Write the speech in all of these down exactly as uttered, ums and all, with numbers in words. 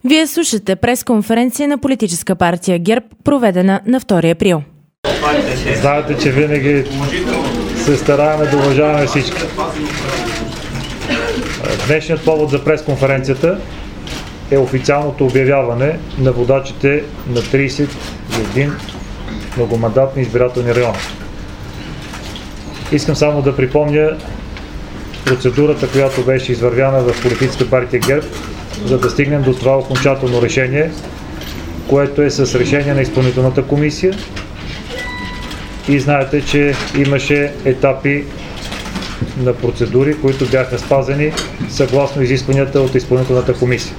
Вие слушате пресконференция на политическа партия ГЕРБ, проведена на втори април. Знаете, че винаги се стараем да уважаваме всички. Днешният повод за пресконференцията е официалното обявяване на водачите на тридесет и един многомандатни избирателни района. Искам само да припомня процедурата, която беше извървяна в политическа партия ГЕРБ, за да стигнем до това окончателно решение, което е с решение на изпълнителната комисия. И знаете, че имаше етапи на процедури, които бяха спазени съгласно изискванията от изпълнителната комисия.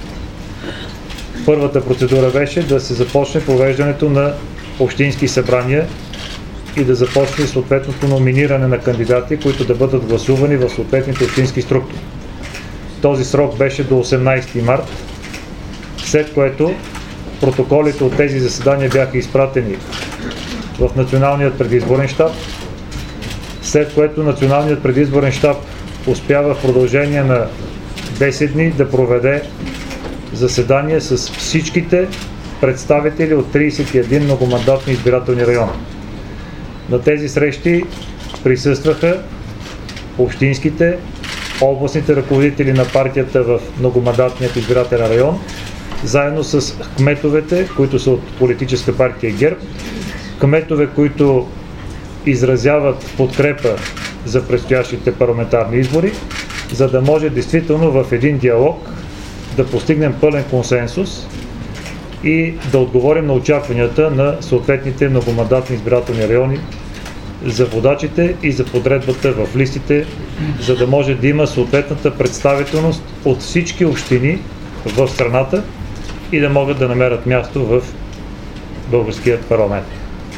Първата процедура беше да се започне провеждането на общински събрания и да започне съответното номиниране на кандидати, които да бъдат гласувани в съответните общински структури. Този срок беше до осемнадесети март, след което протоколите от тези заседания бяха изпратени в Националният предизборен щаб, след което Националният предизборен щаб успява в продължение на десет дни да проведе заседание с всичките представители от тридесет и един многомандатни избирателни района. На тези срещи присъстваха общинските, областните ръководители на партията в многомандатният избирателен район, заедно с кметовете, които са от политическа партия ГЕРБ, кметове, които изразяват подкрепа за предстоящите парламентарни избори, за да може действително в един диалог да постигнем пълен консенсус и да отговорим на очакванията на съответните многомандатни избирателни райони за водачите и за подредбата в листите, за да може да има съответната представителност от всички общини в страната и да могат да намерят място в българският парламент.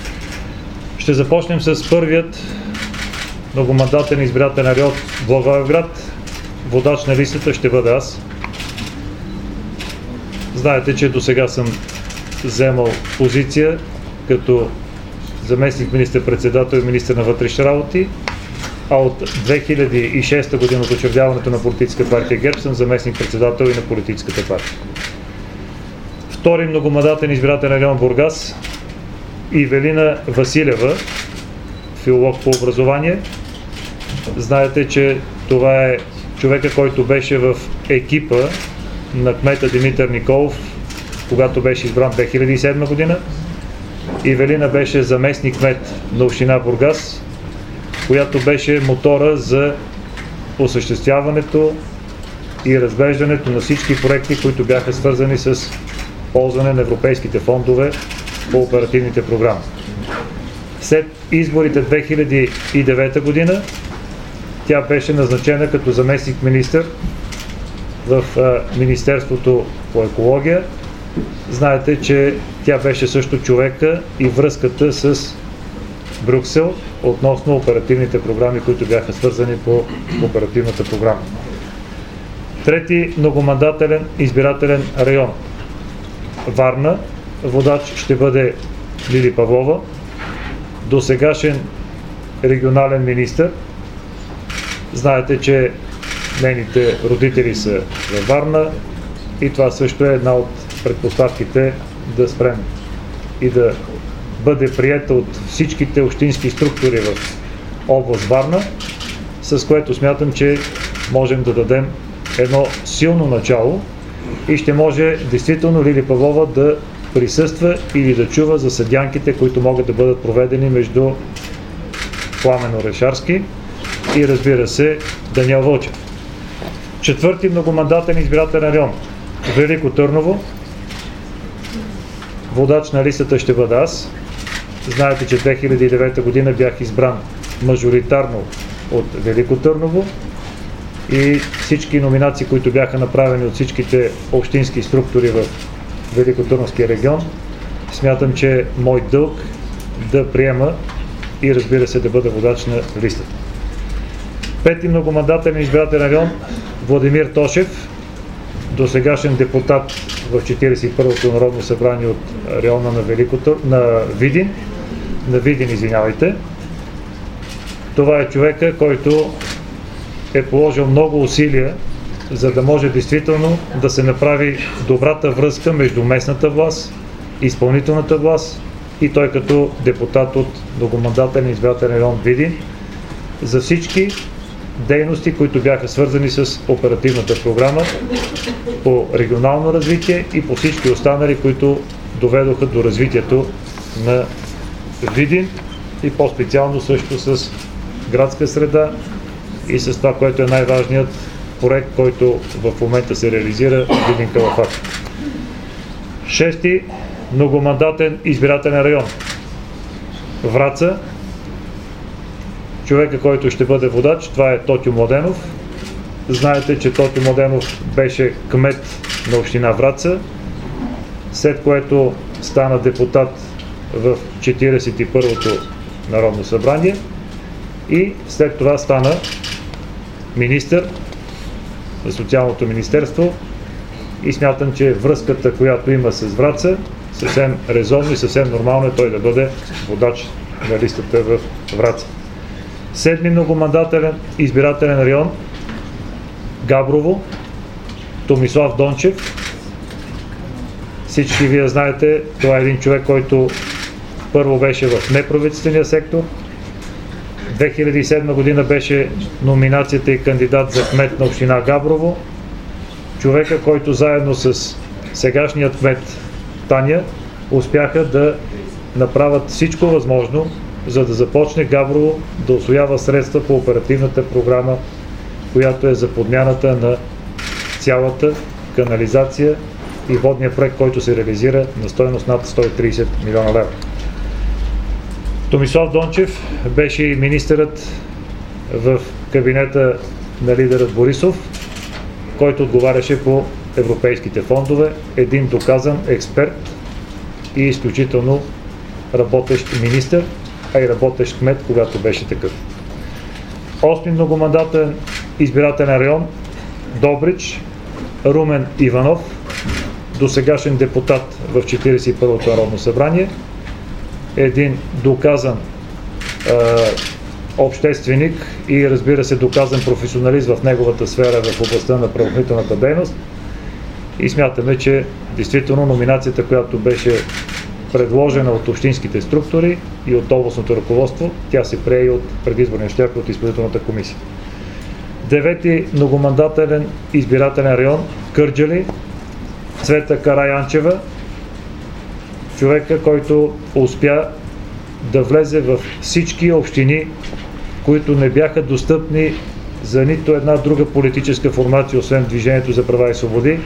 Ще започнем с първият многомандатен избирателен район в Благоевград. Водач на листата ще бъда аз. Знаете, че до сега съм вземал позиция като заместник министър-председател и министър на вътрешни работи, а от две хиляди и шеста година от учредяването на политическа партия ГЕРБ съм заместник-председател и на политическата партия. Втори многомандатен избирателен район Бургас. Ивелина Василева, филолог по образование. Знаете, че това е човека, който беше в екипа на кмета Димитър Николов, когато беше избран две хиляди и седма година. Ивелина беше заместник кмет на община Бургас, която беше мотора за осъществяването и разглеждането на всички проекти, които бяха свързани с ползване на европейските фондове по оперативните програми. След изборите две хиляди и девета година тя беше назначена като заместник министър в Министерството по екология. Знаете, че тя беше също човека и връзката с Брюксел относно оперативните програми, които бяха свързани по оперативната програма. Трети многомандателен избирателен район Варна. Водач ще бъде Лили Павлова, досегашен регионален министър. Знаете, че нейните родители са във Варна и това също е една от предпоставките да спрем и да бъде приета от всичките общински структури в област Варна, с което смятам, че можем да дадем едно силно начало и ще може действително Лили Павлова да присъства или да чува за седянките, които могат да бъдат проведени между Пламен Орешарски и, разбира се, Даниел Вълчев. Четвърти многомандатен избирателен район Велико Търново. Водач на листата ще бъда аз. Знаете, че две хиляди и девета година бях избран мажоритарно от Велико Търново и всички номинации, които бяха направени от всичките общински структури в Великотърновския регион, смятам, че е мой дълг да приема и, разбира се, да бъда водач на листата. Пети многомандатен избирателен район Владимир Тошев, досегашен депутат в четиридесет и първото Народно събрание от района на, Великотър... на Видин, на Видин, извинявайте. Това е човека, който е положил много усилия за да може действително да се направи добрата връзка между местната власт, изпълнителната власт и той като депутат от многомандатен избирателен район Видин за всички дейности, които бяха свързани с оперативната програма по регионално развитие и по всички останали, които доведоха до развитието на Видин и по-специално също с градска среда и с това, което е най-важният проект, който в момента се реализира в Видин Калафат. Шести многомандатен избирателен район Враца. Човека, който ще бъде водач, това е Тотю Младенов. Знаете, че Тотю Младенов беше кмет на община Враца, след което стана депутат в четиридесет и първото Народно събрание и след това стана министър на Социалното министерство и смятам, че връзката, която има с Враца, съвсем резонно и съвсем нормално е той да бъде водач на листата в Враца. Седми многомандателен избирателен район Габрово, Томислав Дончев. Всички вие знаете, това е един човек, който първо беше в неправителствения сектор. две хиляди и седма година беше номинацията и кандидат за кмет на община Габрово. Човека, който заедно с сегашният кмет Таня успяха да направят всичко възможно, за да започне Габрово да усвоява средства по оперативната програма, която е за подмяната на цялата канализация и водния проект, който се реализира на стойност над сто и тридесет милиона лева. Томислав Дончев беше и министърът в кабинета на лидерът Борисов, който отговаряше по европейските фондове, един доказан експерт и изключително работещ министър, а и работещ кмет, когато беше такъв. Осми многомандатен избирателен район Добрич, Румен Иванов, досегашен депутат в четиридесет и първото Народно събрание, един доказан е, общественик и разбира се доказан професионалист в неговата сфера в областта на правоохранителната дейност и смятаме, че действително номинацията, която беше предложена от общинските структури и от областното ръководство, тя се прие и от предизборния щаб от изпълнителната комисия. Девети многомандателен избирателен район Кърджали, Цвета Караянчева, човека, който успя да влезе в всички общини, които не бяха достъпни за нито една друга политическа формация, освен Движението за права и свободи.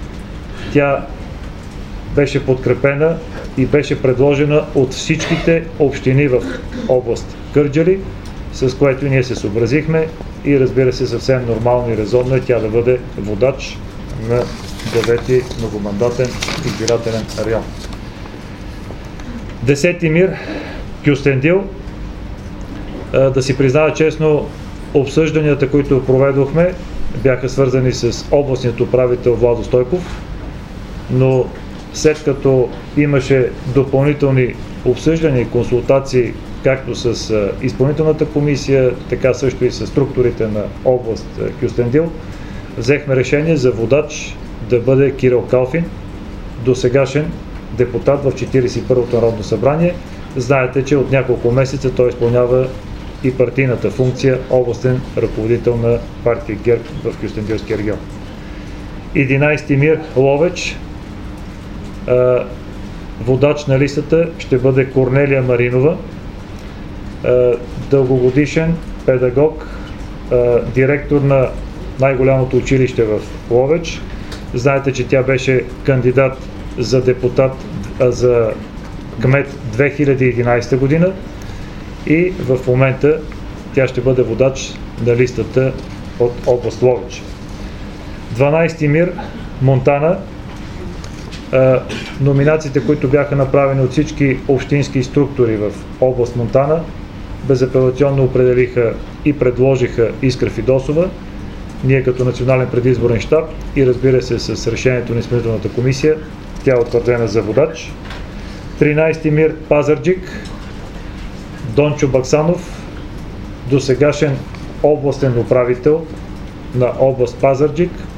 Тя беше подкрепена и беше предложена от всичките общини в област Кърджали, с което ние се съобразихме и разбира се съвсем нормално и резонно е тя да бъде водач на девети многомандатен избирателен район. Десети МИР Кюстендил. Да си призная честно, обсъжданията, които проведохме, бяха свързани с областният управител Владо Стойков, но след като имаше допълнителни обсъждания и консултации както с изпълнителната комисия, така също и с структурите на област Кюстендил, взехме решение за водач да бъде Кирил Калфин, досегашен депутат в четиридесет и първото Народно събрание. Знаете, че от няколко месеца той изпълнява и партийната функция областен ръководител на партия ГЕРБ в Кюстендилския регион. единайсети МИР Ловеч. Водач на листата ще бъде Корнелия Маринова, дългогодишен педагог, директор на най-голямото училище в Ловеч. Знаете, че тя беше кандидат за депутат, за кмет две хиляди и единайсета година и в момента тя ще бъде водач на листата от област Ловеч. дванайсети МИР Монтана. Номинациите, които бяха направени от всички общински структури в област Монтана, безапелационно определиха и предложиха Искра Фидосова. Ние като национален предизборен щаб и разбира се с решението на изпълнителната комисия, тя е утвърдена за водач. тринайсети МИР Пазарджик. Дончо Баксанов, досегашен областен управител на област Пазарджик,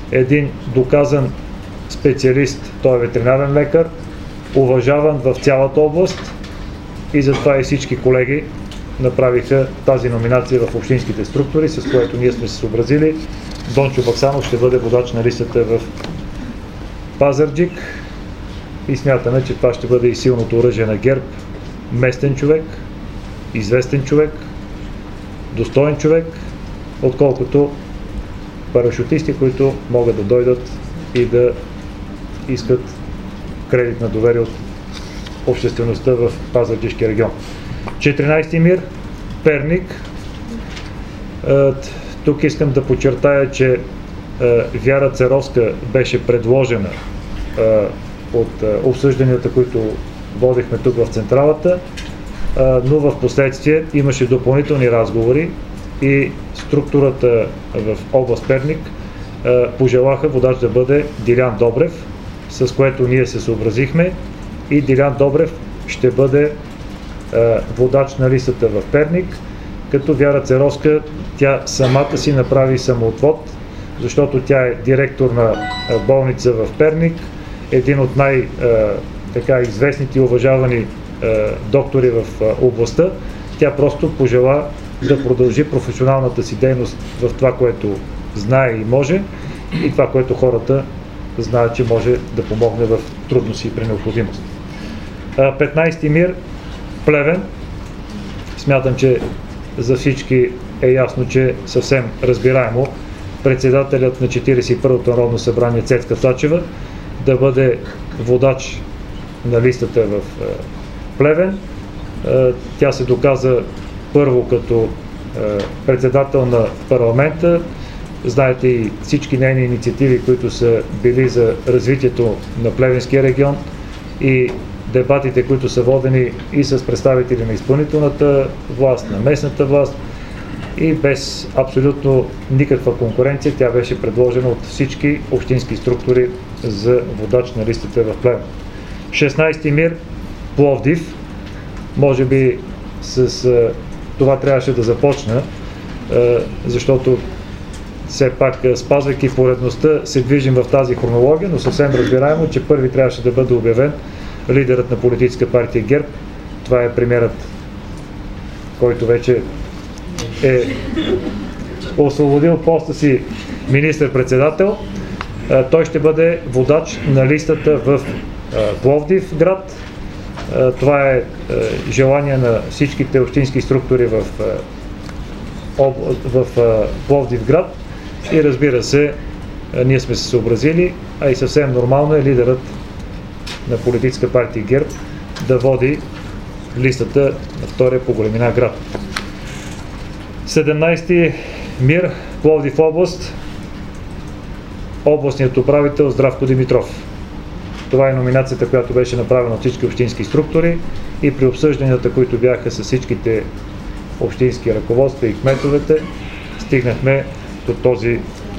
един доказан специалист, той е ветеринарен лекар, уважаван в цялата област и затова и всички колеги направиха тази номинация в общинските структури, с което ние сме се съобразили. Дончо Баксанов ще бъде водач на листата в Пазарджик и смятаме, че това ще бъде и силното оръжие на ГЕРБ. Местен човек, известен човек, достоен човек, отколкото парашутисти, които могат да дойдат и да искат кредит на доверие от обществеността в Пазарджишкия регион. четиринайсети МИР, Перник. Тук искам да подчертая, че Вяра Церовска беше предложена от обсъжданията, които водихме тук в централата, но в последствие имаше допълнителни разговори и структурата в област Перник пожелаха водач да бъде Дилян Добрев, с което ние се съобразихме и Дилян Добрев ще бъде водач на листата в Перник, като Вяра Церовска, тя самата си направи самоотвод, защото тя е директор на болница в Перник, един от най-известните и уважавани доктори в областта. Тя просто пожела да продължи професионалната си дейност в това, което знае и може, и това, което хората знаят, че може да помогне в трудности и при необходимост. петнайсети МИР, Плевен. Смятам, че за всички е ясно, че съвсем разбираемо председателят на четирийсет и първото Народно събрание Цецка Цачева да бъде водач на листата в Плевен. Тя се доказа първо като председател на парламента. Знаете и всички нейни инициативи, които са били за развитието на Плевенския регион и дебатите, които са водени и с представители на изпълнителната власт, на местната власт, и без абсолютно никаква конкуренция тя беше предложена от всички общински структури за водач на листата в Плевен. шестнайсети МИР, Пловдив. Може би с а, това трябваше да започна, а, защото все пак, спазвайки поредността, се движим в тази хронология, но съвсем разбираемо, че първи трябваше да бъде обявен лидерът на политическа партия ГЕРБ. Това е премиерът, който вече е освободил поста си министър-председател. Той ще бъде водач на листата в Пловдив град. Това е желание на всичките общински структури в, в Пловдив град и, разбира се, ние сме се съобразили, а и съвсем нормално е лидерът на политическа партия ГЕРБ да води листата на втория по големина град. седемнайсети МИР, Пловдив област, областният управител Здравко Димитров. Това е номинацията, която беше направена от всички общински структури и при обсъжданията, които бяха с всичките общински ръководства и кметовете, стигнахме до този,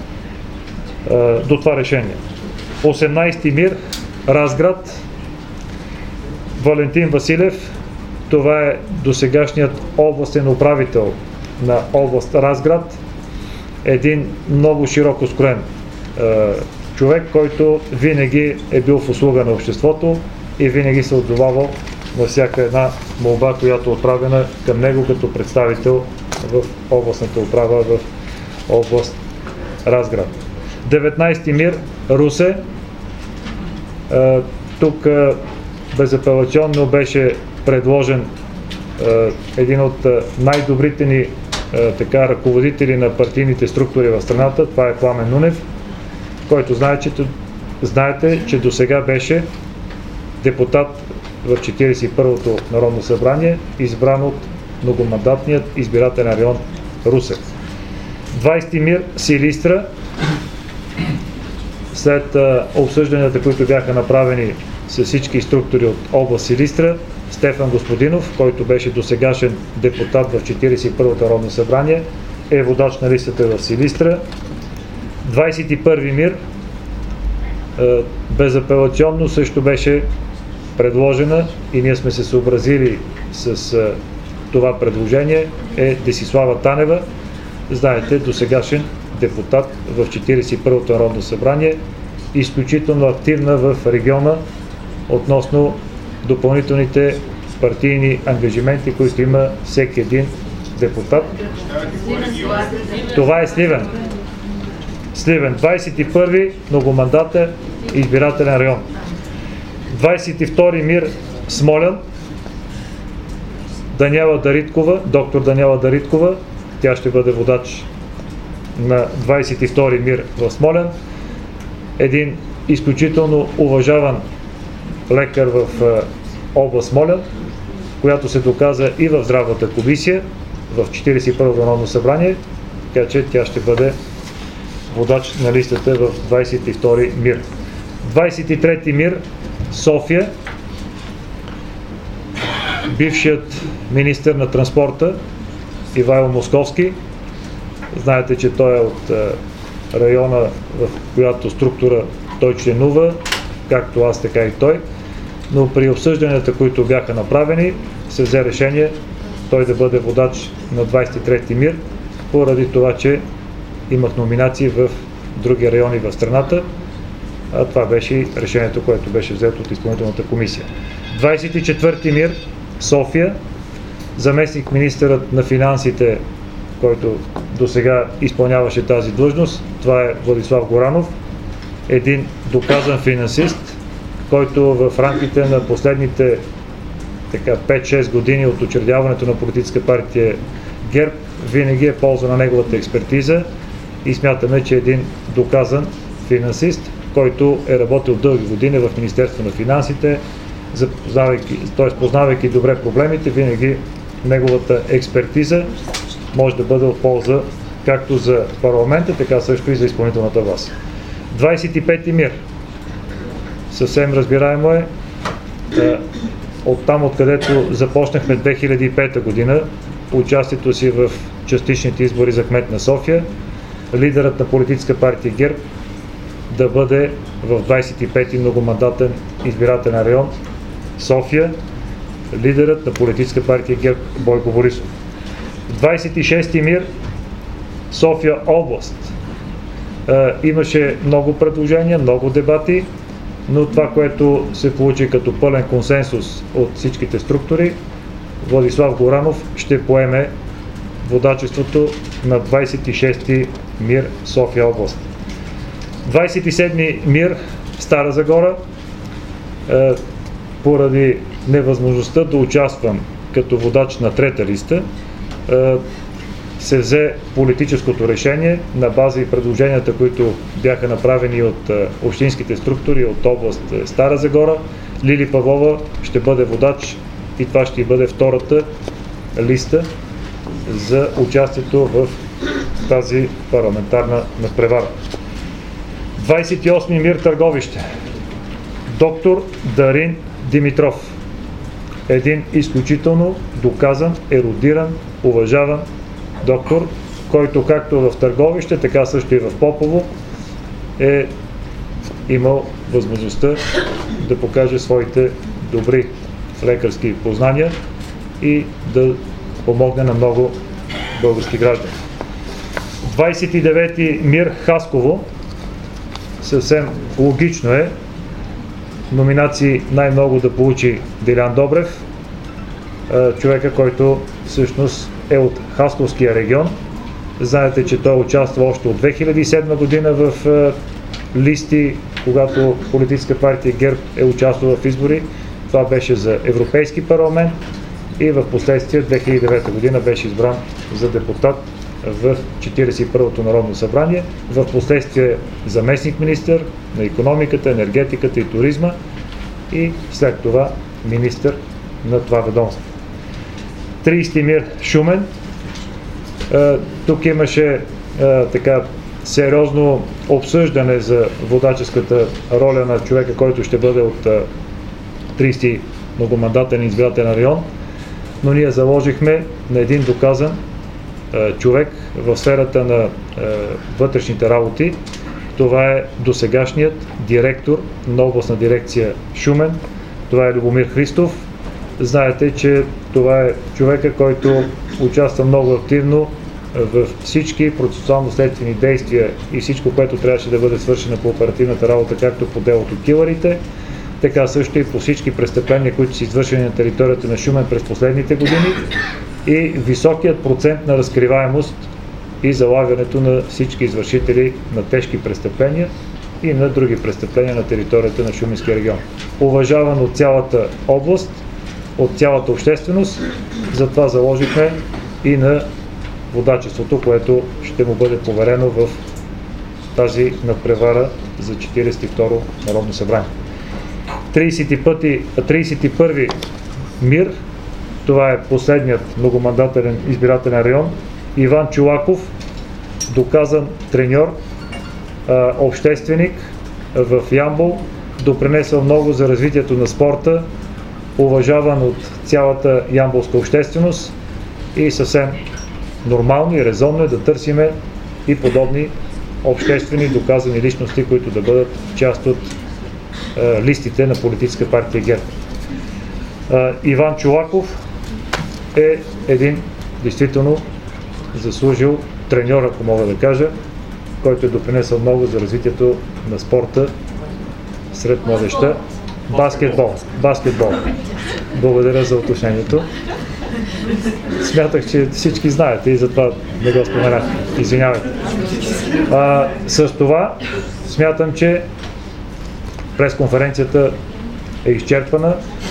до това решение. осемнайсети МИР, Разград, Валентин Василев. Това е досегашният областен управител на област Разград. Един много широко скроен е, човек, който винаги е бил в услуга на обществото и винаги се отзовавал на всяка една молба, която е отправена към него като представител в областната управа в област Разград. деветнайсети МИР, Русе. Е, тук е, безапелационно беше предложен е, един от е, най-добрите ни е, така, ръководители на партийните структури в страната. Това е Пламен Нунев, който знае, че, знаете, че досега беше депутат в четирийсет и първото Народно събрание, избран от многомандатният избирателен район Русе. двайсети МИР, Силистра. След а, обсъжданията, които бяха направени с всички структури от област Силистра, Стефан Господинов, който беше досегашен депутат в четирийсет и първото Народно събрание, е водач на листата в Силистра. двайсет и първи МИР, а, безапелационно също беше предложена и ние сме се съобразили с а, това предложение, е Десислава Танева. Знаете, досегашен депутат в четиридесет и първото Народно събрание, изключително активна в региона относно допълнителните партийни ангажименти, които има всеки един депутат. Това е Сливен. Сливен, двадесет и първи многомандатен избирателен район. двадесет и втори МИР Смолян, Даниела Дариткова, доктор Даниела Дариткова, тя ще бъде водач на двадесет и втори МИР в Смолян. Един изключително уважаван лекар в област Смолян, която се доказа и в здравната комисия в четиридесет и първото Народно събрание, така че тя ще бъде водач на листата в двадесет и втори МИР. двадесет и трети МИР София, бившият министър на транспорта Ивайло Московски. Знаете, че той е от района, в която структура той членува, както аз, така и той. Но при обсъжданията, които бяха направени, се взе решение той да бъде водач на двадесет и трети МИР, поради това, че имах номинации в други райони в страната. А това беше решението, което беше взето от изпълнителната комисия. двадесет и четвърти МИР София, заместник министърът на финансите, който досега изпълняваше тази длъжност, това е Владислав Горанов, един доказан финансист, който в рамките на последните пет-шест години от учредяването на политическа партия ГЕРБ винаги е полза на неговата експертиза и смятаме, че е един доказан финансист, който е работил дълги години в Министерство на финансите, запознавайки, т.е. познавайки добре проблемите, винаги неговата експертиза може да бъде от полза както за парламента, така също и за изпълнителната власт. двадесет и пети МИР. Съвсем разбираемо е, от там, откъдето започнахме две хиляди и пета година, участието си в частичните избори за кмет на София, лидерът на политическа партия ГЕРБ да бъде в двадесет и пети многомандатен избирателен район София, лидерът на политическа партия ГЕРБ Бойко Борисов. двадесет и шести МИР София област. Е, имаше много предложения, много дебати, но това, което се получи като пълен консенсус от всичките структури, Владислав Горанов ще поеме водачеството на двадесет и шести МИР София област. двадесет и седми МИР Стара Загора, е, поради невъзможността да участвам като водач на трета листа, е, се взе политическото решение на база и предложенията, които бяха направени от е, общинските структури от област е, Стара Загора. Лили Павлова ще бъде водач и това ще бъде втората листа за участието в тази парламентарна надпревара. двадесет и осми МИР Търговище. Доктор Дарин Димитров. Един изключително доказан, ерудиран, уважаван доктор, който както в Търговище, така също и в Попово е имал възможността да покаже своите добри лекарски познания и да помогне на много български граждани. двадесет и девети МИР Хасково. Съвсем логично е номинации най-много да получи Делян Добрев, човека, който всъщност е от Хасковския регион. Знаете, че той участва още от две хиляди и седма година в листи, когато политическа партия ГЕРБ е участвала в избори. Това беше за Европейски парламент и в последствие две хиляди и девета година беше избран за депутат в четиридесет и първото Народно събрание, в последствие заместник-министър на икономиката, енергетиката и туризма и след това министър на това ведомство. тридесети МИР Шумен. Тук имаше така сериозно обсъждане за водаческата роля на човека, който ще бъде от тридесети многомандатен избирателен район, но ние заложихме на един доказан човек в сферата на вътрешните работи. Това е досегашният директор на областна дирекция Шумен. Това е Любомир Христов. Знаете, че това е човека, който участва много активно в всички процесуално-следствени действия и всичко, което трябваше да бъде свършено по оперативната работа, както по делото Килърите, така също и по всички престъпления, които са извършени на територията на Шумен през последните години и високият процент на разкриваемост и залавянето на всички извършители на тежки престъпления и на други престъпления на територията на Шуменския регион. Уважаван от цялата област, от цялата общественост, затова заложихме и на водачеството, което ще му бъде поверено в тази надпревара за четиридесет и второ Народно събрание. тридесет и първи МИР, това е последният многомандателен избирателен район. Иван Чолаков, доказан треньор, общественик в Ямбол, допринесъл много за развитието на спорта, уважаван от цялата ямболска общественост и съвсем нормално и резонно е да търсиме и подобни обществени доказани личности, които да бъдат част от е, листите на политическа партия ГЕРБ. Е, Иван Чолаков е един действително заслужил треньор, ако мога да кажа, който е допринесъл много за развитието на спорта сред младежта. Баскетбол. Баскетбол. Благодаря за уточнението. Смятах, че всички знаете и затова не го споменах. Извинявайте. А, с това смятам, че пресконференцията е изчерпана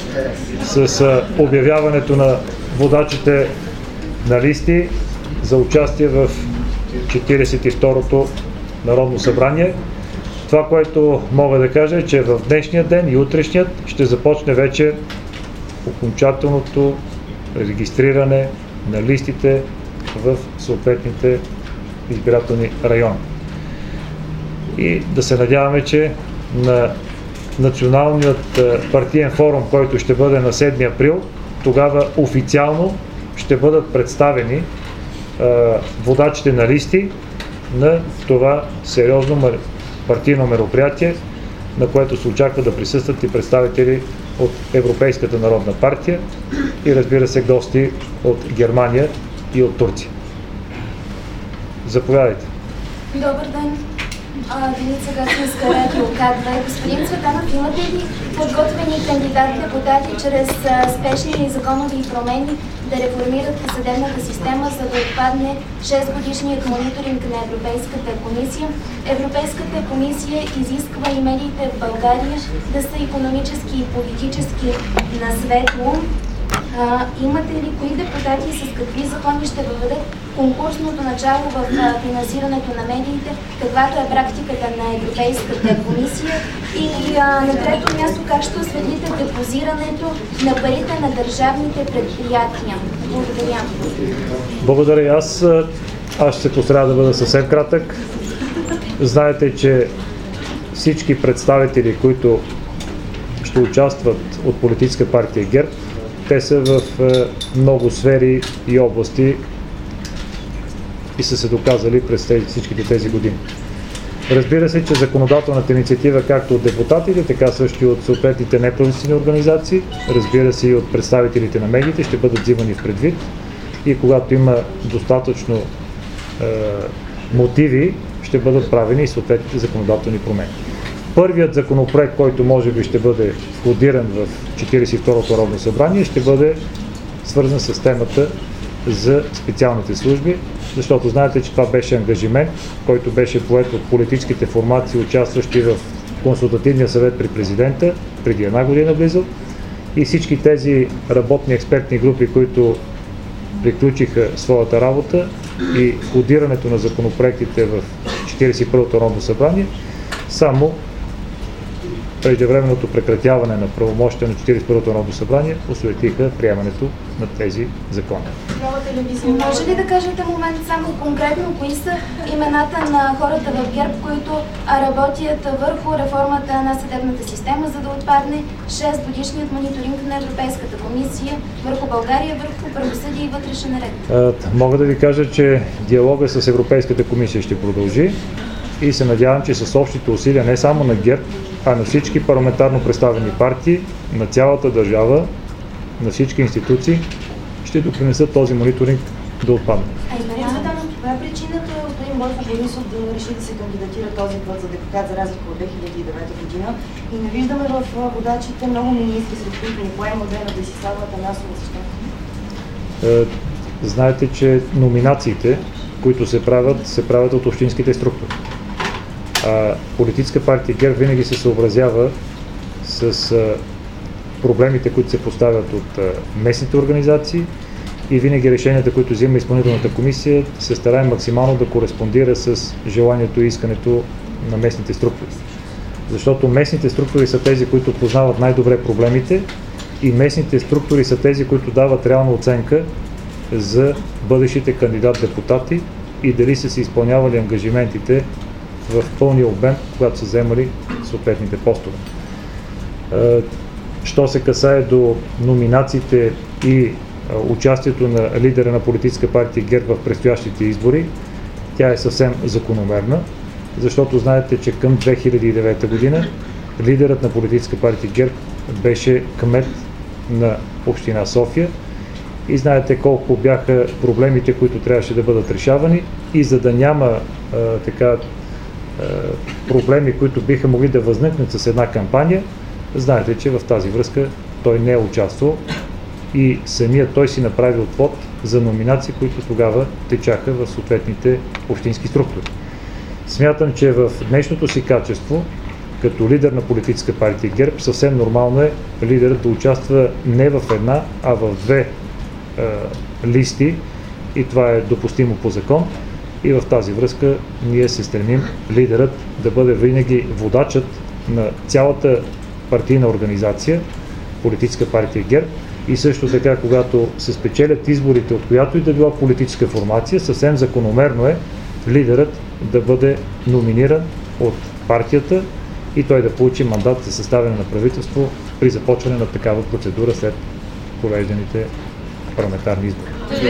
с а, обявяването на водачите на листи за участие в четиридесет и второто Народно събрание. Това, което мога да кажа е, че в днешния ден и утрешният ще започне вече окончателното регистриране на листите в съответните избирателни райони. И да се надяваме, че на националният партиен форум, който ще бъде на седми април, тогава официално ще бъдат представени а, водачите на листи на това сериозно партийно мероприятие, на което се очаква да присъстват и представители от Европейската народна партия и, разбира се, гости от Германия и от Турция. Заповядайте. Добър ден. Деница Гатинска, радио К две. Господин Цветанов, имате ли подготвени кандидат-депутати чрез спешни законови промени да реформират съдебната система, за да отпадне шест годишният мониторинг на Европейската комисия? Европейската комисия изисква и медиите в България да са икономически и политически на светло. А, имате ли кои депутати и с какви закони ще въведат конкурсното начало в а, финансирането на медиите, каквато е практиката на Европейската комисия? И а, на трето място, как ще осветлите депозирането на парите на държавните предприятия? Благодаря. Благодаря. Аз, аз ще се постарая да бъда съвсем кратък. Знаете, че всички представители, които ще участват от политическа партия ГЕРБ, те са в много сфери и области и са се доказали през тези, всичките тези години. Разбира се, че законодателната инициатива, както от депутатите, така също и от съответните неправителствени организации, разбира се и от представителите на медиите, ще бъдат взимани в предвид и когато има достатъчно е, мотиви, ще бъдат правени и съответните законодателни промени. Първият законопроект, който може би ще бъде входиран в четиридесет и второто Народно събрание, ще бъде свързан с темата за специалните служби, защото знаете, че това беше ангажимент, който беше поет от политическите формации, участващи в консултативния съвет при президента преди една година близо, и всички тези работни експертни групи, които приключиха своята работа, и входирането на законопроектите в четиридесет и първото Народно събрание, само преждевременното прекратяване на правомощите на четиридесет и първото Народно събрание осуетиха приемането на тези закони. Може ли да кажете момент само конкретно кои са имената на хората в ГЕРБ, които работят върху реформата на съдебната система, за да отпадне шест годишният мониторинг на Европейската комисия върху България, върху правосъдие и вътрешен ред? Мога да ви кажа, че диалога с Европейската комисия ще продължи и се надявам, че с общите усилия не само на ГЕРБ, а на всички парламентарно представени партии, на цялата държава, на всички институции, ще допринесат този мониторинг да отпадне. А Бойко Борисов да реши да се кандидатира този път за депутат, за разлика от две хиляди и девета година. И не виждаме в водачите много министри, сред които Николай Младенов, Десислава Атанасова. Защо? Е, знаете, че номинациите, които се правят, се правят от общинските структури. А Политическа партия ГЕРБ винаги се съобразява с а, проблемите, които се поставят от а, местните организации и винаги решенията, които взима изпълнителната комисия, се старае максимално да кореспондира с желанието и искането на местните структури. Защото местните структури са тези, които познават най-добре проблемите и местните структури са тези, които дават реална оценка за бъдещите кандидат-депутати и дали са си изпълнявали ангажиментите в пълния обем, когато са вземали съответните постове. Що се касае до номинациите и участието на лидера на Политическа партия ГЕРБ в предстоящите избори, тя е съвсем закономерна, защото знаете, че към две хиляди и девета година лидерът на Политическа партия ГЕРБ беше кмет на община София и знаете колко бяха проблемите, които трябваше да бъдат решавани и за да няма а, така а, проблеми, които биха могли да възникнат с една кампания, знаете, че в тази връзка той не е участвал и самият той си направи отвод за номинации, които тогава течаха в съответните общински структури. Смятам, че в днешното си качество, като лидер на Политическа партия ГЕРБ, съвсем нормално е лидерът да участва не в една, а в две е, листи и това е допустимо по закон. И в тази връзка ние се стремим лидерът да бъде винаги водачът на цялата партийна организация, Политическа партия ГЕРБ, и също така, когато се спечелят изборите от която и да била политическа формация, съвсем закономерно е лидерът да бъде номиниран от партията и той да получи мандат за съставяне на правителство при започване на такава процедура след провежданите парламентарни избори.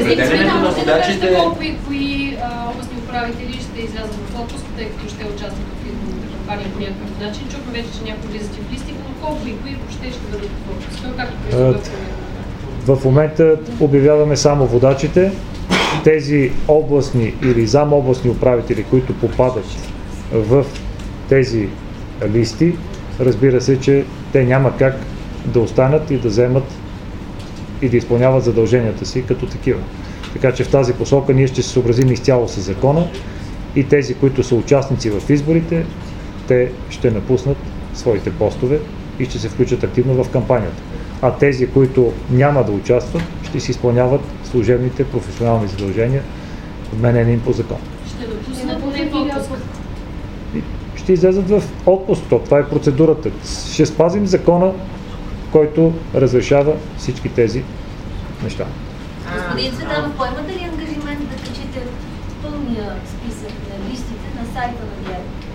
Колко и кои областни управители ще излязат в отпуск, тъй като ще участват в изборната кампания по някакъв начин. Чухме вече, че някои влизат в листи, но колко и кои въобще ще бъдат в отпуск? Както призоваваме? В момента обявяваме само водачите, тези областни или замобластни управители, които попадат в тези листи, разбира се, че те няма как да останат и да вземат и да изпълняват задълженията си като такива. Така че в тази посока ние ще се съобразим изцяло с закона и тези, които са участници в изборите, те ще напуснат своите постове и ще се включат активно в кампанията. А тези, които няма да участват, ще си изпълняват служебните професионални задължения, вменени им по закон. Ще допуснат поне в отпуск? Ще излезат в отпуск. Това е процедурата. Ще спазим закона, който разрешава всички тези неща. Господин Цветанов, поемате ли ангажимент да качите пълния списък на листите на сайта на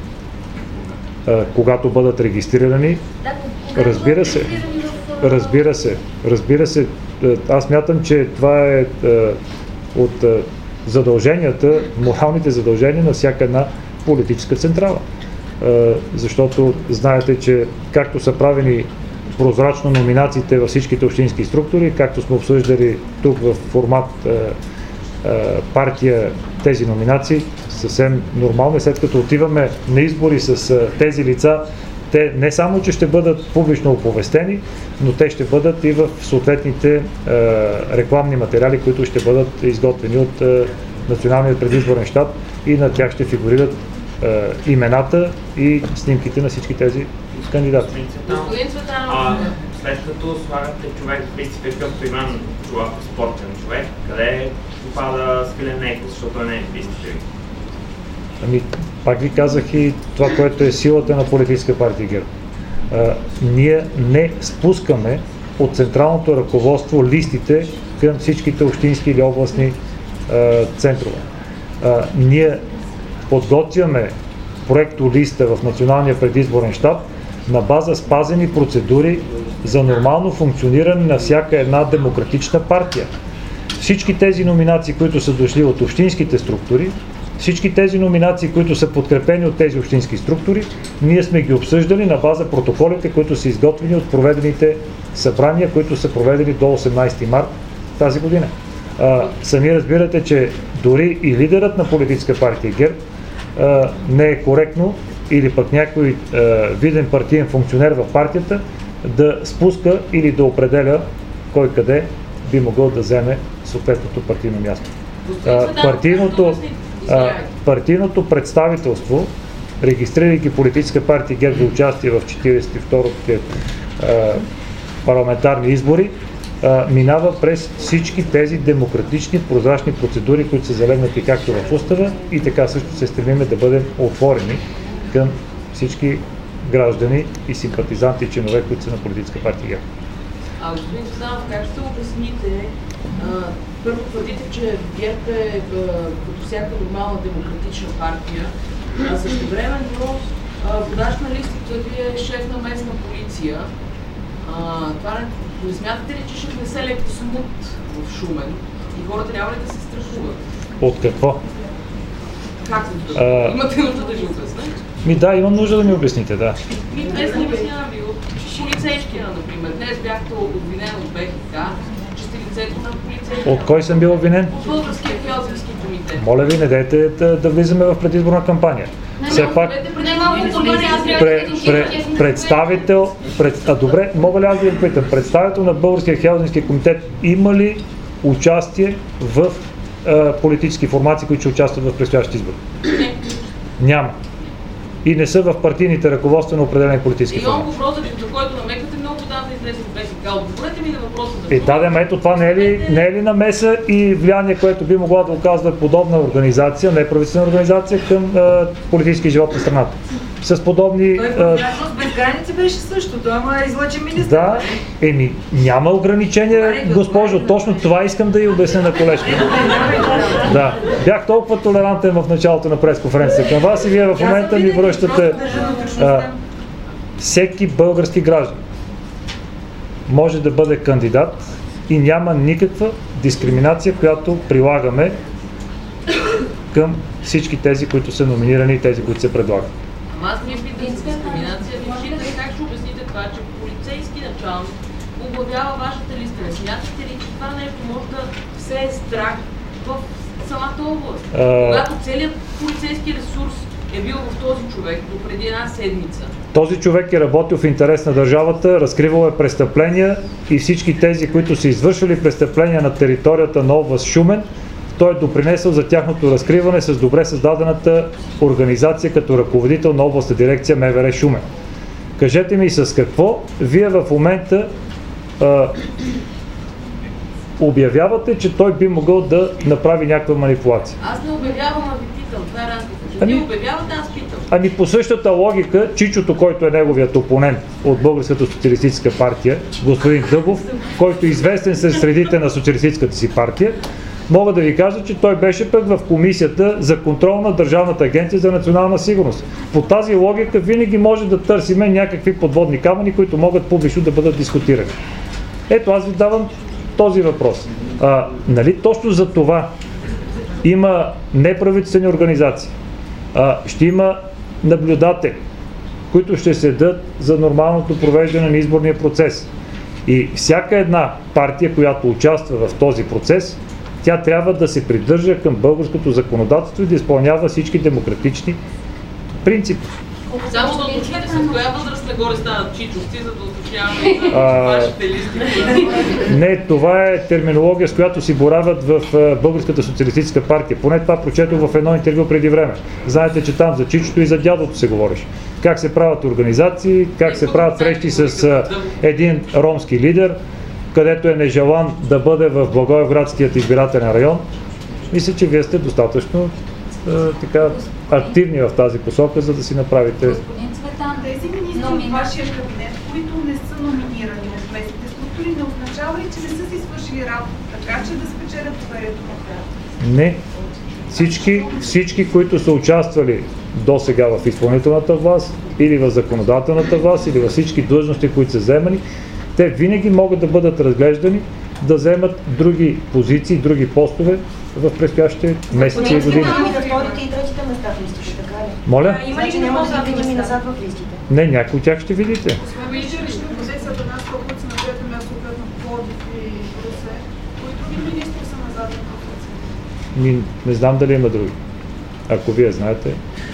ГЕРБ? Когато бъдат регистрирани, да, когато разбира се, в... разбира се, разбира се, аз мятам, че това е от задълженията, моралните задължения на всяка една политическа централа. Защото знаете, че както са правени прозрачно номинациите във всичките общински структури, както сме обсъждали тук в формат е, е, партия тези номинации, съвсем нормално е, след като отиваме на избори с е, тези лица, те не само, че ще бъдат публично оповестени, но те ще бъдат и в съответните е, рекламни материали, които ще бъдат изготвени от е, Националния предизборен щаб и на тях ще фигурират е, имената и снимките на всички тези кандидати. Господин Цветанов, след като слагате човек в листите, какъвто Иван Чолаков, спортен човек, къде попада Свилен Нейков, защото той не е в листите? Ами, пак ви казах и това, което е силата на Политическа партия ГЕРБ. А, ние не спускаме от централното ръководство листите към всичките общински или областни а, центрове. А, ние подготвяме проекто листа в Националния предизборен щаб на база спазени процедури за нормално функциониране на всяка една демократична партия. Всички тези номинации, които са дошли от общинските структури, всички тези номинации, които са подкрепени от тези общински структури, ние сме ги обсъждали на база протоколите, които са изготвени от проведените събрания, които са проведени до осемнайсети март тази година. А, сами разбирате, че дори и лидерът на политическа партия ГЕРБ а, не е коректно или пък някой а, виден партиен функционер в партията да спуска или да определя кой къде би могъл да вземе съответното партийно място. А, партийното, а, партийното представителство, регистрирайки политическа партия ГЕРБ за участие в четиридесет и вторите парламентарни избори, а, минава през всички тези демократични, прозрачни процедури, които са залегнати както в устава, и така също се стремиме да бъдем отворени към всички граждани и симпатизанти и чинове, които са на политическа партия ГЕРБ. А господин Цветанов, как ще обясните? А, първо твърдите, че ГЕРБ е а, като всяка нормална демократична партия, а същевременно водач на листите ви е шеф на местна полиция. А, това не, не смятате ли, че ще внесе леко смут в Шумен и хората трябва ли да се страхуват? От какво? Как се страхуват? Имате нужда да ви обясня? Ми да, имам нужда да ми обясните, да. Ми днес не обяснявам ви от полицейския, например. Днес бяхте обвинен от БХК, че сте лицето на полицейския. От кой съм бил обвинен? От Българския Хелзински комитет. Моля ви, не дайте да, да влизаме в предизборна кампания. Все пак пре, пре, представител, пред, а добре, мога ли аз да ви питам, представител на Българския Хелзински комитет има ли участие в а, политически формации, които ще участват в предстоящите избори? Няма. И не са в партийните ръководства на определени политически формации. Имам въпрос, за който намеквате много да излезе от БХК. Отговорете ми на въпроса. Е, да, да, ето това не е, ли, не е ли намеса и влияние, което би могла да оказва подобна организация, неправителствена организация към а, политически живот на страната? С подобни... Той прозрачност без граници беше същото, ама излъчен министър. Да, еми няма ограничения, госпожо, точно това искам да й обясня на колежка. Да, бях толкова толерантен в началото на пресконференцията към вас и вие в момента ми връщате а, всеки български граждан може да бъде кандидат и няма никаква дискриминация, която прилагаме към всички тези, които са номинирани и тези, които се предлагат. Ама аз не питам за дискриминация, ви питам как ще обясните това, че полицейски началник оглавява вашата листа. Не смятате ли, че това нещо може да все е страх в самата област? А... Когато целият полицейски ресурс е бил в този човек до преди една седмица. Този човек е работил в интерес на държавата, разкривал е престъпления и всички тези, които са извършвали престъпления на територията на област Шумен, той е допринесъл за тяхното разкриване с добре създадената организация като ръководител на областна дирекция МВР Шумен. Кажете ми с какво вие в момента а, обявявате, че той би могъл да направи някаква манипулация? Аз не обявявам, а ви питам. Това е разлика. Ами, Вие обявявате, аз питам. Ами по същата логика, Чичото, който е неговият опонент от Българската социалистическа партия, господин Дъбов, който е известен сред средите на социалистическата си партия, мога да ви кажа, че той беше пък в комисията за контрол на Държавната агенция за национална сигурност. По тази логика винаги може да търсиме някакви подводни камъни, които могат публично да бъдат дискутирани. Ето, аз ви давам този въпрос. А, нали точно за това има неправителствени организации, а, ще има наблюдатели, които ще следят за нормалното провеждане на изборния процес. И всяка една партия, която участва в този процес, тя трябва да се придържа към българското законодателство и да изпълнява всички демократични принципи. Само да уточните с коя възраст нагоре стават чичовци, за да уточняваме за вашите листи. Не, това е терминология, с която си боравят в Българската социалистическа партия. Поне това прочетох в едно интервю преди време. Знаете, че там за чичото и за дядото се говориш. Как се правят организации, как се правят срещи с един ромски лидер, където е нежелан да бъде в Благоевградският избирателен район. Мисля, че вие сте достатъчно е, така активни в тази посока, за да си направите... Господин Цветан, тези министри от вашия кабинет, които не са номинирани от местните структури, не означава ли, че не са си свършили работа, така че да спечелят доверието на хората? Не. Всички, всички, които са участвали до сега в изпълнителната власт или в законодателната власт или във всички длъжности, които са вземани, те винаги могат да бъдат разглеждани да вземат други позиции, други постове в предстоящите месеци и години. Няма да вторите и третите места в листите, така ли? Моля? Значи няма да ги видим и назад в листите. Не, някои от тях ще видите. Освен вижте лични позиции за нас, които са на трето място, което на Пловдив и Русе, които ви министри са назад Ми, не знам дали има други. Ако вие знаете.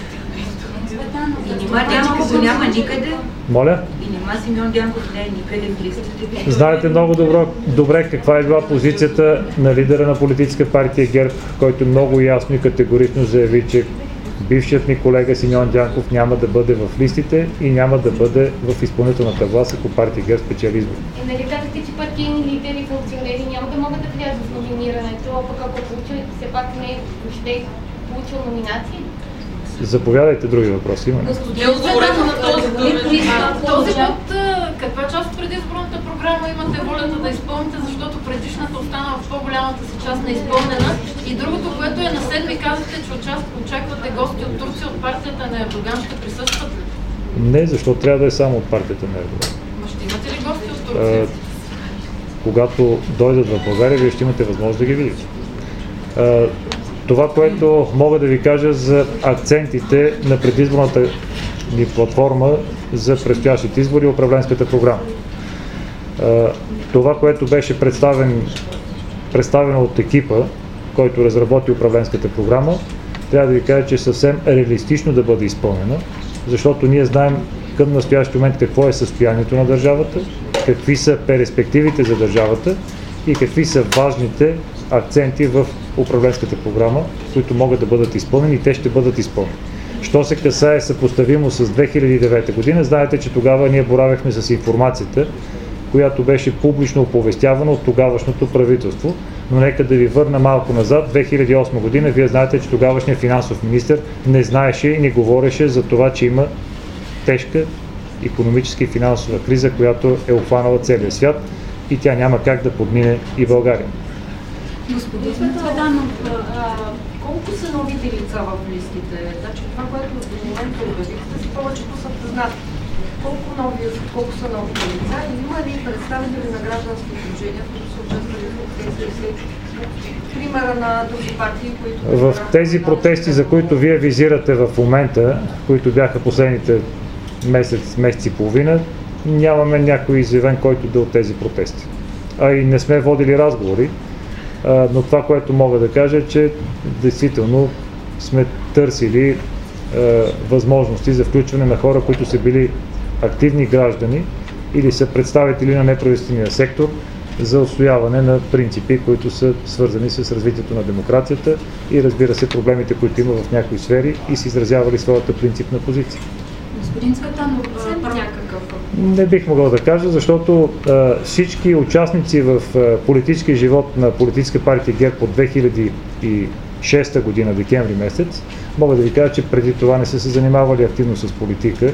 И нима Дянков го няма никъде? Моля? И нима Симеон Дянков не е никъде в листите? Знаете много добро, добре каква е била позицията на лидера на политическа партия ГЕРБ, който много ясно и категорично заяви, че бившият ми колега Симеон Дянков няма да бъде в листите и няма да бъде в изпълнителната власт, ако партия ГЕРБ спечели избори. Е, нали казахте, че партийни лидери и функционери няма да могат да влязат в номинирането, а пък ако получил, все пак не е въобще получил номинации? Заповядайте, други въпроси има. Господин отговорете на този този път, каква част от предизборната програма имате волята да изпълните, защото предишната остана в по-голямата си част неизпълнена? И другото, което е на седми, казахте, че очаквате гости от Турция, от партията на Ердоган, ще присъстват ли? Не, защото трябва да е само от партията на Ердоган. Ма ще имате ли гости от Турция? А, когато дойдат в България, вие ще имате възможност да ги видите. А, Това, което мога да ви кажа за акцентите на предизборната ни платформа за предстоящите избори и управленската програма. Това, което беше представен, представено от екипа, който разработи управленската програма, трябва да ви кажа, че е съвсем реалистично да бъде изпълнена, защото ние знаем към настоящия момент какво е състоянието на държавата, какви са перспективите за държавата и какви са важните акценти в управленската програма, които могат да бъдат изпълнени и те ще бъдат изпълнени. Що се касае съпоставимо с две хиляди и девета година, знаете, че тогава ние боравехме с информацията, която беше публично оповестявана от тогавашното правителство, но нека да ви върна малко назад. две хиляди и осма година, вие знаете, че тогавашният финансов министър не знаеше и не говореше за това, че има тежка икономическа и финансова криза, която е обхванала целия свят и тя няма как да подмине и България. Господин Цветанов, колко са новите лица в листите? Значи това, което до момента обявихте, си повечето са познати. Колко, нови, колко са новите лица и има ли представители на граждански движения, които са участвали в тези примера на други партии, които... В тези протести, за които вие визирате в момента, които бяха последните месец, месец и половина, нямаме някой изявен, който да от тези протести. А и не сме водили разговори. Но това, което мога да кажа, е, че действително сме търсили е, възможности за включване на хора, които са били активни граждани или са представители на неправителствения сектор за отстояване на принципи, които са свързани с развитието на демокрацията и, разбира се, проблемите, които има в някои сфери и са изразявали своята принципна позиция. Господин Цветанов, някакъв... Не бих могъл да кажа, защото а, всички участници в а, политическия живот на политическа партия ГЕРБ от две хиляди и шеста година, декември месец, мога да ви кажа, че преди това не са се занимавали активно с политика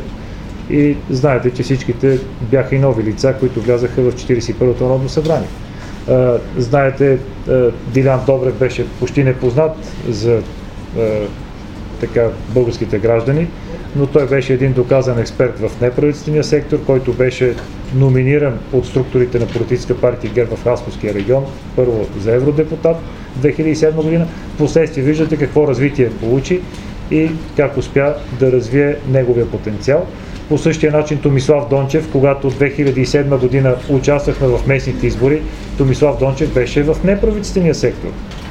и знаете, че всичките бяха и нови лица, които влязаха в четиридесет и първото Народно събрание. А, знаете, а, Дилян Добрев беше почти непознат за а, така, българските граждани, но той беше един доказан експерт в неправителствения сектор, който беше номиниран от структурите на политическа партия ГЕРБ в Хасковския регион, първо за евродепутат в две хиляди и седма година, впоследствие виждате какво развитие получи и как успя да развие неговия потенциал. По същия начин Томислав Дончев, когато в две хиляди и седма година участвахме в местните избори, Томислав Дончев беше в неправителствения сектор,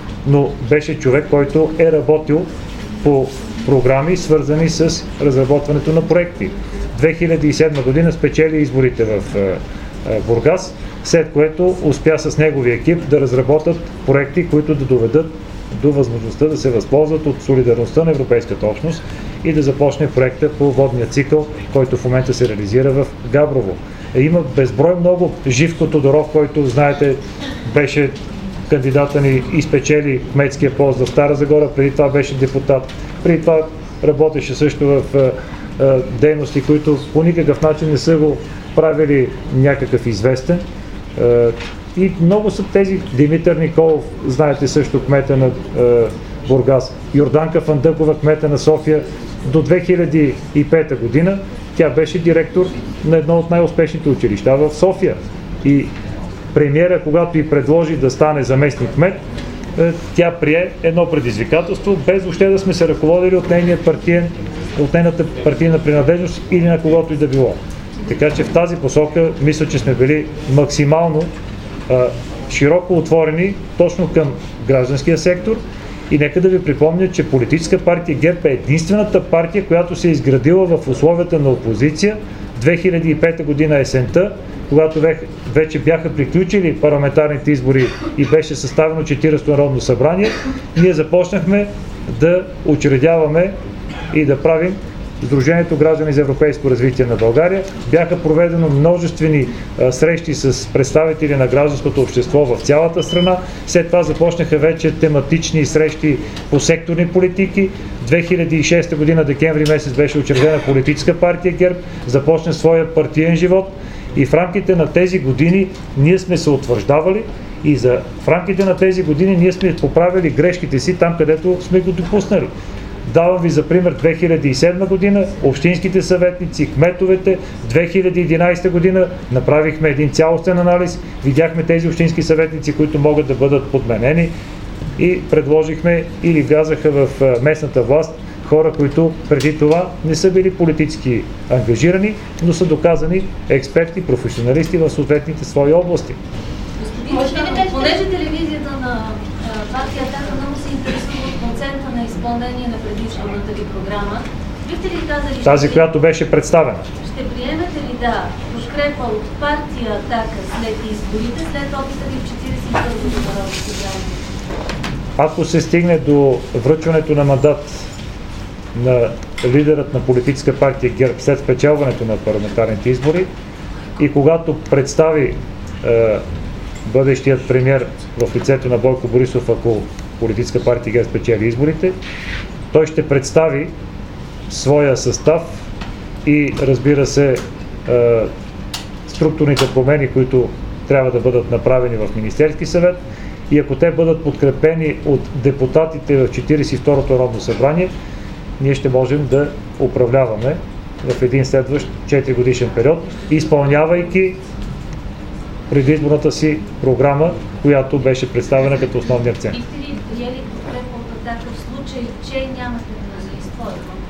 но беше човек, който е работил по програми, свързани с разработването на проекти. две хиляди и седма година спечели изборите в е, е, Бургас, след което успя с неговия екип да разработят проекти, които да доведат до възможността да се възползват от солидарността на Европейската общност и да започне проекта по водния цикъл, който в момента се реализира в Габрово. Е, има безброй много. Живко Тодоров, който, знаете, беше кандидата ни и спечели кметския пост в Стара Загора, преди това беше депутат, преди това работеше също в е, е, дейности, които по никакъв начин не са го правили някакъв известен. Е, и много са тези. Димитър Николов, знаете също, кмета на е, Бургас, Йорданка Фандъкова, кмета на София, до две хиляди и пета година тя беше директор на едно от най-успешните училища в София. И премиера, когато й предложи да стане заместник кмет, тя прие едно предизвикателство, без въобще да сме се ръководили от нейния партиен, от нейната партийна принадлежност или на когото и да било. Така че в тази посока мисля, че сме били максимално а, широко отворени точно към гражданския сектор. И нека да ви припомня, че Политическа партия ГЕРБ е единствената партия, която се е изградила в условията на опозиция две хиляди и пета година есента, когато вече бяха приключили парламентарните избори и беше съставено четиридесето народно събрание. Ние започнахме да учредяваме и да правим Сдружението Граждани за европейско развитие на България. Бяха проведено множествени а, срещи с представители на гражданското общество в цялата страна. След това започнаха вече тематични срещи по секторни политики. две хиляди и шеста година, декември месец, беше учредена Политическа партия ГЕРБ, започна своя партиен живот и в рамките на тези години ние сме се утвърждавали и за, в рамките на тези години ние сме поправили грешките си там, където сме го допуснали. Давам ви за пример две хиляди и седма година, общинските съветници, кметовете, две хиляди и единадесета година направихме един цялостен анализ, видяхме тези общински съветници, които могат да бъдат подменени и предложихме или влязаха в местната власт хора, които преди това не са били политически ангажирани, но са доказани експерти, професионалисти в съответните свои области. Господин, понеже телевизията на партия Атака много се интересува от процента на изпълнение на предишната ви програма, бихте ли казали... Тази, ще... която беше представена. Ще приемете ли да подкрепа от партия Атака след изборите, след опита ви в четиридесет и първото народно събрание? Ако се стигне до връчването на мандат на лидерът на Политическа партия ГЕРБ след спечелването на парламентарните избори и когато представи е, бъдещият премиер в лицето на Бойко Борисов, ако Политическа партия ГЕРБ спечели изборите, той ще представи своя състав и, разбира се, е, структурните промени, които трябва да бъдат направени в Министерски съвет, и ако те бъдат подкрепени от депутатите в четиридесет и второто народно събрание, ние ще можем да управляваме в един следващ четири годишен период, изпълнявайки предизборната си програма, която беше представена като основни акцент. Бихте ли приели подкрепа от Атака в случай, че нямате мнозинство?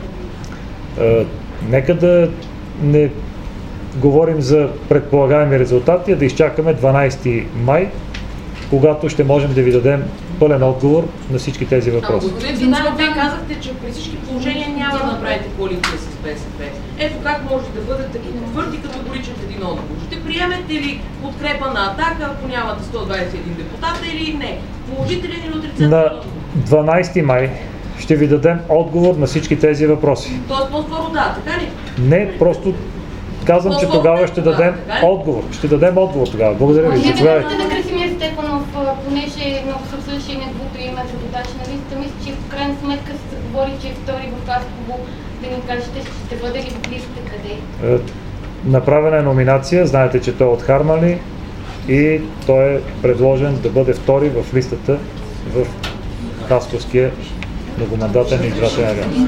Нека да не говорим за предполагаеми резултати, а да изчакаме дванадесети май, когато ще можем да ви дадем пълен отговор на всички тези въпроси. Господин Цветанов, вие казахте, че при всички положения няма да направите коалиция с БСП. Ето как може да бъдете твърди категоричен в един отговор. Ще приемете ли подкрепа на Атака, ако нямате сто двадесет и един депутата, или не? Положителен или отрицателен? На дванадесети май ще ви дадем отговор на всички тези въпроси. Тоест по-скоро да, така ли? Не, просто казвам, че тогава ще дадем отговор. Ще дадем отговор тогава. Благодаря ви. Заповядайте на Красимир Стефанов, понеже много се обсъждаше и неговото име за водач на листата. Мисля, че в крайна сметка се говори, че е втори в Хасково. Да ни кажете, ще бъде ли в листата къде? Направена е номинация, знаете, че той е от Харманли и той е предложен да бъде втори в листата в Хасковския многомандатен избирателен район.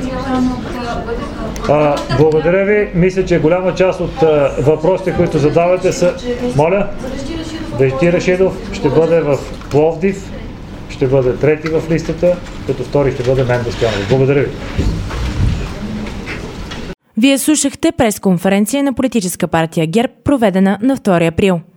А, благодаря ви. Мисля, че голяма част от а, въпросите, които задавате са... Моля? Вежди Рашидов ще бъде в Пловдив, ще бъде трети в листата, като втори ще бъде Менда Стоянова. Благодаря ви. Вие слушахте пресконференция на Политическа партия ГЕРБ, проведена на втори април.